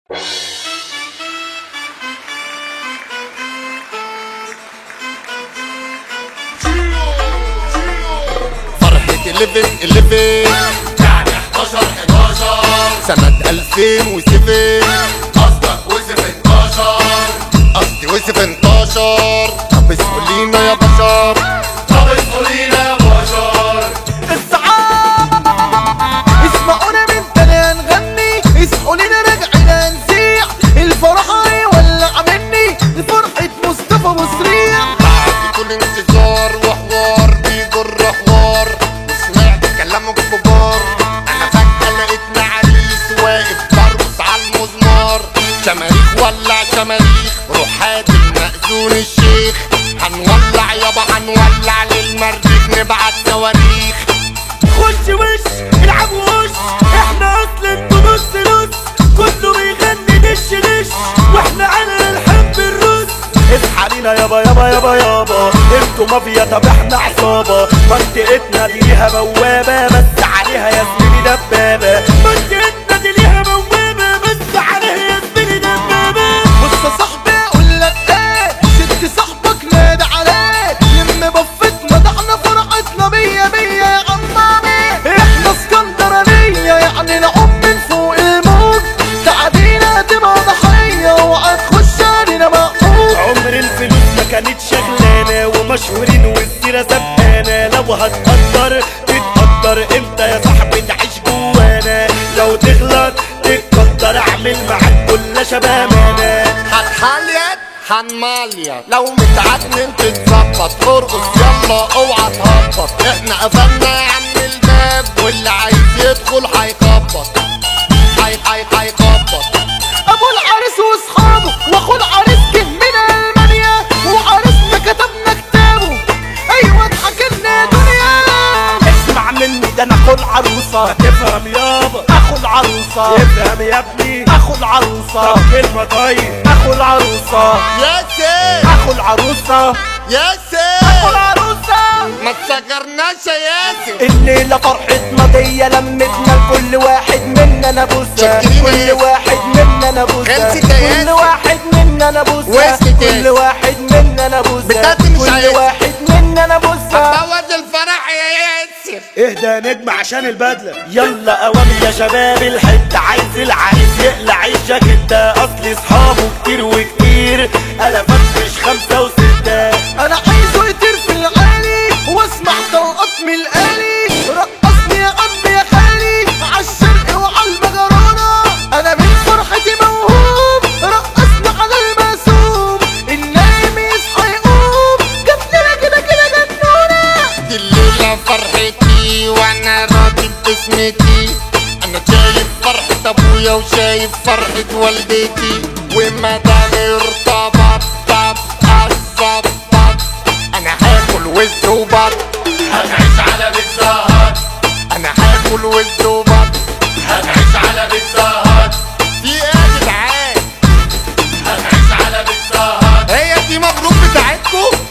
فرحة 11 يعني 11 سنة 2007 قصدك وزف 12 قصدي وزف 12. طب اسمه لينا يا بشر، طب اسمه لينا يا بشر. الصعاب اسمعونا من تاني هنغني، اسمعوا لينا راجعين نزيع الفرح هيولع مني فرحة مصطفى مسريع. بعد كل انتظار وحوار بيجر حوار وسمعت كلام الكبار، انا فجأة لقيتنا عريس واقف برقص على المزمار. شماريخ ولع شماريخ، روح هات المأذون الشيخ، هنولع يابا هنولع للمريخ نبعت صواريخ. خش وش العب وش، احنا اصل انتوا نص نص، كله بيغني دش دش واحنا على الحب الرص. اصحى لينا يابا يابا يابا يابا، انتوا مافيا طب احنا عصابة، منطقتنا دي ليها بوابة بس عليها يا زميلي دبابة، منطقتنا دي ليها بوابة بس عليها يا زميلي دبابة. بص يا صاحبي اقول لك ايه، ست صاحبك نادى عليك، لم بفتنا ده احنا فرحتنا مية مية يا عمامي، احنا اسكندرانية يعني نعوم من فوق الموج، تعدينا تبقى ضحية وهتخش علينا مقبول. عمر الفلوس ما كانت شغلانة ومشهورين والسيرة سبقانة، لو هتقدر تتقدر انت يا صاحبي تعيش جوانا، لو تغلط تتقدر اعمل معاك كل شبامانة. هتحليت هنمليت، لو متعكنن تتظبط، ارقص يلا اوعى تهبط، احنا قفلنا يا عم الباب واللي عايز يدخل هيخبط هيخبط. ابو العريس واصحابه واخو العريس جه من المانيا، وعريسنا كتبنا كتابه ايوه ضحكنا يا دنيا. اسمع مني ده انا اخو العروسه، تفهم يابا اخو العروسه، افهم يا ابني اخو العروسه. طب كلمه طيب اخو العروسه، يا سيد اخو العروسه، يا اخو سيد العروسه. ما تسكرناش يا ياسر، الليلة فرحتنا دي لمتنا لكل واحد مننا بوسة، شكرين كل يا واحد مننا بوسة، خلصت يا كل ياسر. واحد مننا بوسة، وسكت يا كل واحد مننا بوسة، بتاعتي مش كل عايز. واحد مننا بوسة. بوظ الفرح يا ياسر. اهدى يا نجم عشان البدلة، يلا قوام يا شباب الحتة، عايز العريس يقلع الجاكيت ده، اصل اصحابه كتير وكتير انا فتش 5 و6. انا عايزه يطير في العالي واسمع طلقات من الآلي، رقصني يا عم يا خالي عالشرق وعالمجرانة، انا من فرحتي موهوب، رقصنا على المقسوم، النايم يصحى يقوم، جبنا كده كده جنونة. دي الليلة فرحتي وانا راضي باسمتي، انا شايف فرحة ابويا وشايف فرحة والدتي، وما دام ارتبط طب اتظبط، انا هاكل وز وبط، هنعيش على بيتزا هات، انا هاكل وز وبط. هنعيش على بيتزا هات، في ايه يا جدعان؟ هنعيش على بيتزا هات. هي دي مبروك بتاعتكم؟